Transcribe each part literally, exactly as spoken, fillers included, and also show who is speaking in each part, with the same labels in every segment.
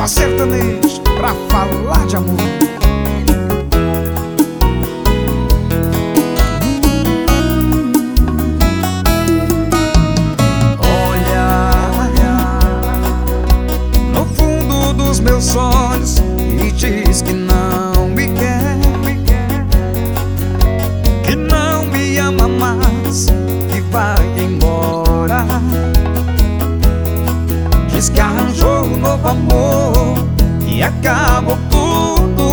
Speaker 1: sertanejo pra falar de amor. Meus olhos e diz que não me quer, que não me ama mais, que vai embora. Diz que arranjou um novo amor e acabou tudo.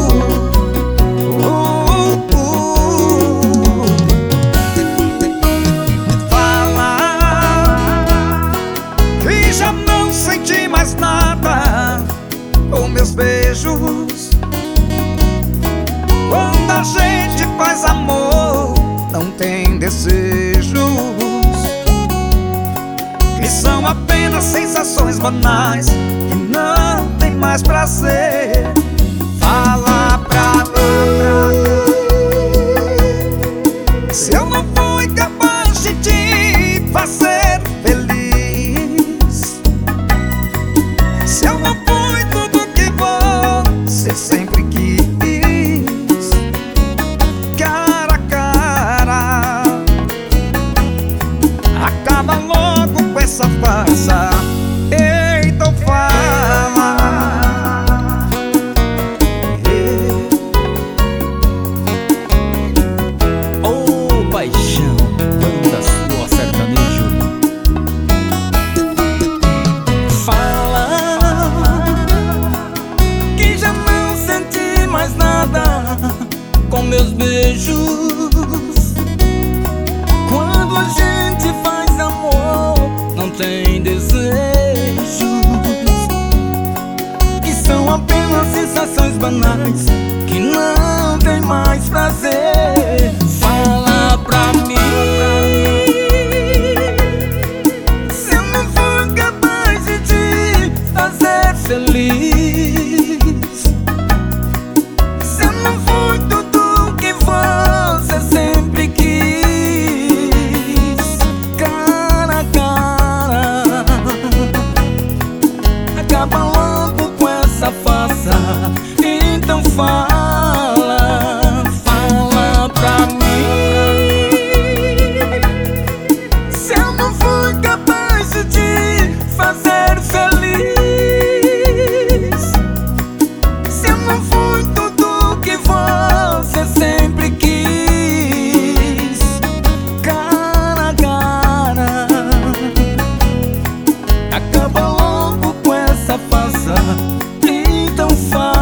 Speaker 1: uh, uh. Fala que já não senti mais nada com meus beijos. Quando a gente faz amor, não tem desejos, que são apenas sensações banais, que não tem mais prazer. Fala pra mim se eu não fui capaz de te fazer feliz, se eu não fui tudo que você sempre quis. Cara a cara, acaba logo com essa farsa. Então fala.
Speaker 2: Ô paixão, banda sua sertanejo.
Speaker 3: Fala que já não senti mais nada com meus beijos. Quando a gente faz amor, não tem desejos, que são apenas sensações banais, que não tem mais prazer. Fala pra mim se eu não for capaz de te fazer feliz, se eu não fui tudo que você sempre quis. Cara a cara, acaba logo com essa farsa. Então fala, fala pra mim se eu não fui capaz de te fazer feliz, se eu não fui tudo que você sempre quis. Cara a cara, acaba logo com essa farsa. Então fala.